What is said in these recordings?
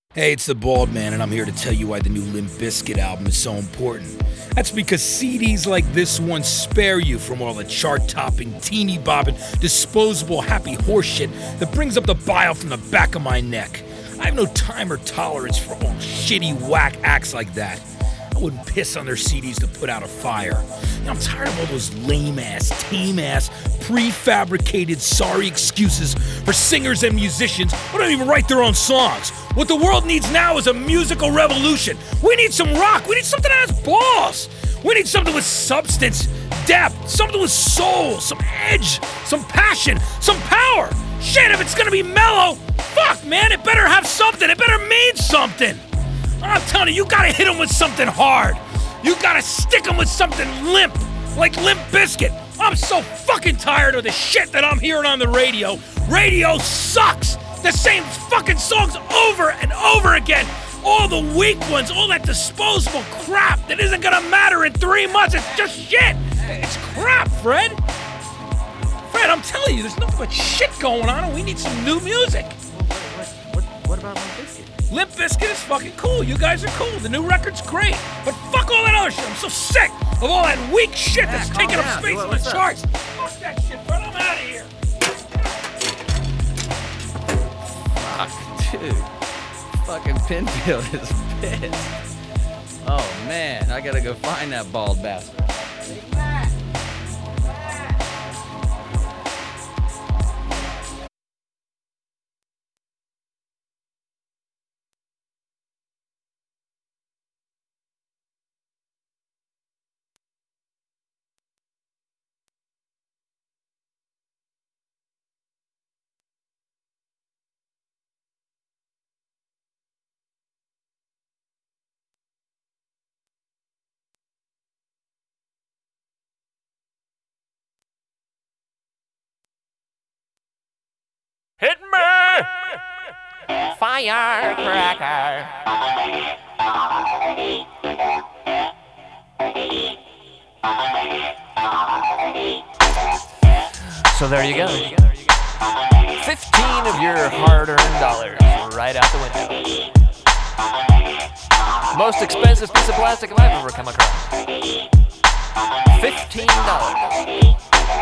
Hey, it's the Bald Man, and I'm here to tell you why the new Limp Bizkit album is so important. That's because CDs like this one spare you from all the chart-topping, teeny-bobbing, disposable happy horseshit that brings up the bile from the back of my neck. I have no time or tolerance for all shitty, whack acts like that. I wouldn't piss on their CDs to put out a fire. I'm tired of all those lame-ass, tame-ass, prefabricated sorry excuses for singers and musicians who don't even write their own songs. What the world needs now is a musical revolution. We need some rock. We need something that has balls. We need something with substance, depth, something with soul, some edge, some passion, some power. Shit, if it's gonna be mellow, fuck, man, it better have something. It better mean something. I'm telling you, you gotta hit them with something hard. You gotta stick them with something limp, like Limp Bizkit. I'm so fucking tired of the shit that I'm hearing on the radio. Radio sucks. The same fucking songs over and over again. All the weak ones, all that disposable crap that isn't gonna matter in 3 months. It's just shit. It's crap, Fred. Fred, I'm telling you, there's nothing but shit going on, and we need some new music. What about Limp Bizkit? Limp Bizkit is fucking cool. You guys are cool. The new record's great. But fuck all that other shit. I'm so sick of all that weak shit that's taking up space on the charts. Fuck that shit, Fred. I'm out of here. Fuck, dude. Fucking Pinfield is pissed. Oh, man. I gotta go find that bald bastard. Hit me! Firecracker. So there you go. 15 of your hard-earned dollars right out the window. Most expensive piece of plastic I've ever come across. $15.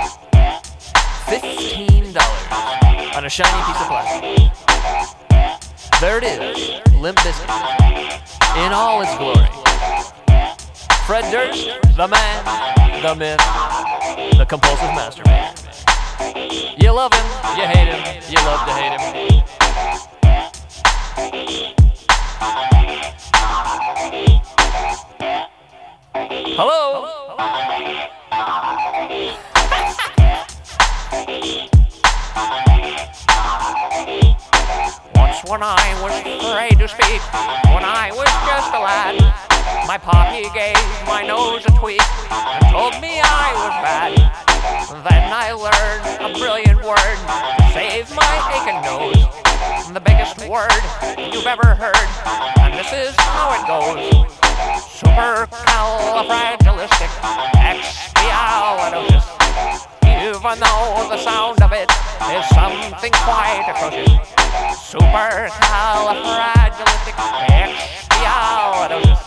$15 on a shiny piece of plastic. There it is, Limp Bizkit, in all its glory. Fred Durst, the man, the myth, the compulsive masturbator. You love him, you hate him, you love to hate him. Hello? Once when I was afraid to speak, when I was just a lad, my poppy gave my nose a tweak and told me I was bad. Then I learned a brilliant word to save my aching nose. The biggest word you've ever heard, and this is how it goes. Supercalifragilisticexpialidocious. Even though the sound of it is something quite atrocious. Supercalifragilisticexpialidocious.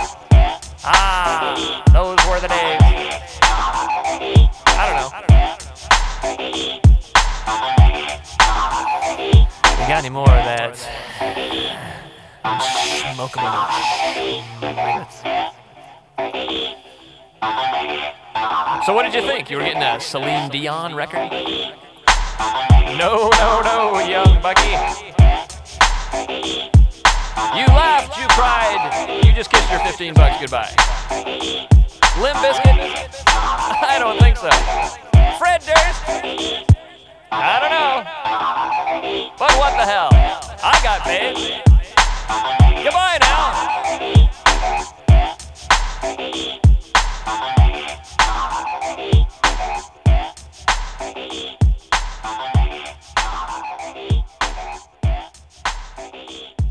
Ah, those were the days. I don't know. You got any more of that smokable shit? So what did you think? You were getting a Celine Dion record? No, young Bucky. You laughed, you cried, you just kissed your $15 goodbye. Limp Bizkit? I don't think so. Fred Durst? I don't know. But what the hell? I got paid. Goodbye now.